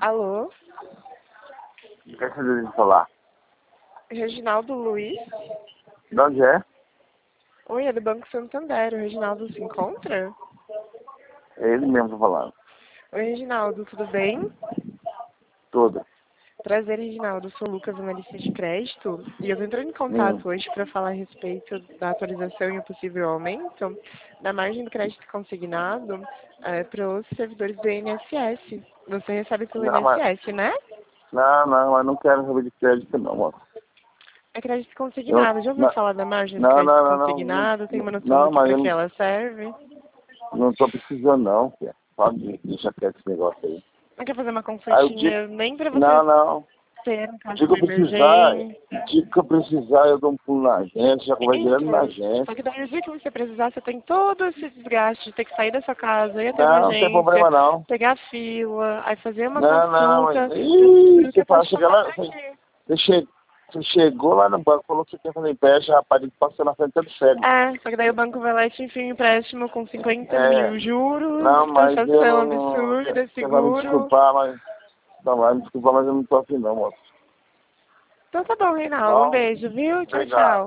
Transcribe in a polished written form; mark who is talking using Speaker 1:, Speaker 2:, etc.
Speaker 1: Alô?
Speaker 2: O que você deseja falar?
Speaker 1: Reginaldo Luiz?
Speaker 2: De onde é?
Speaker 1: Oi, é do Banco Santander. O Reginaldo se encontra?
Speaker 2: É ele mesmo que tá falando.
Speaker 1: Oi, Reginaldo, tudo bem?
Speaker 2: Tudo.
Speaker 1: Prazer, Reginaldo. Sou Lucas, analista de crédito. E eu tô entrando em
Speaker 2: Hum.
Speaker 1: contato hoje para falar a respeito da atualização e o possível aumento da margem do crédito consignado para os servidores do INSS. Você recebe pelo
Speaker 2: Não, mas...
Speaker 1: INSS, né?
Speaker 2: Não, eu não quero saber de crédito não, moço.
Speaker 1: É crédito
Speaker 2: Eu...
Speaker 1: consignado. Já ouviu
Speaker 2: Não,
Speaker 1: falar da margem do
Speaker 2: não,
Speaker 1: crédito
Speaker 2: não, não,
Speaker 1: consignado? Tem uma noção do
Speaker 2: não,
Speaker 1: que
Speaker 2: mas
Speaker 1: para
Speaker 2: eu
Speaker 1: que ela serve?
Speaker 2: não tô precisando não, filha. Pode deixar quieto esse negócio aí.
Speaker 1: Não quer fazer uma
Speaker 2: Aí eu digo...
Speaker 1: consultinha nem para você
Speaker 2: Não.
Speaker 1: ter um caso
Speaker 2: Diga
Speaker 1: de
Speaker 2: eu precisar,
Speaker 1: emergência?
Speaker 2: eu dou um pulo na agência, já converso direto na
Speaker 1: Então, só
Speaker 2: agência.
Speaker 1: que daí o dia que você precisar, você tem todo esse desgaste de ter que sair da sua casa, ir até uma
Speaker 2: Não tem
Speaker 1: agência,
Speaker 2: problema não.
Speaker 1: pegar fila, aí fazer uma
Speaker 2: Não,
Speaker 1: consulta.
Speaker 2: mas... Ih,
Speaker 1: Por isso que
Speaker 2: você
Speaker 1: eu tô
Speaker 2: fala,
Speaker 1: te
Speaker 2: chega lá...
Speaker 1: passando aqui.
Speaker 2: Você chegou lá no banco, falou que você quer fazer empréstimo, rapaz, ele passou na frente todo cego.
Speaker 1: É, só que daí o banco vai lá e te enfia um empréstimo com 50
Speaker 2: É,
Speaker 1: mil juros,
Speaker 2: não, mas eu
Speaker 1: taxação
Speaker 2: não...
Speaker 1: absurda,
Speaker 2: Você vai me
Speaker 1: seguro.
Speaker 2: desculpar, mas... Não, vai me desculpar, mas eu não tô afim não, moço.
Speaker 1: Então tá bom, Reinaldo. Um
Speaker 2: Bom,
Speaker 1: beijo, viu? Tchau,
Speaker 2: obrigado.
Speaker 1: tchau.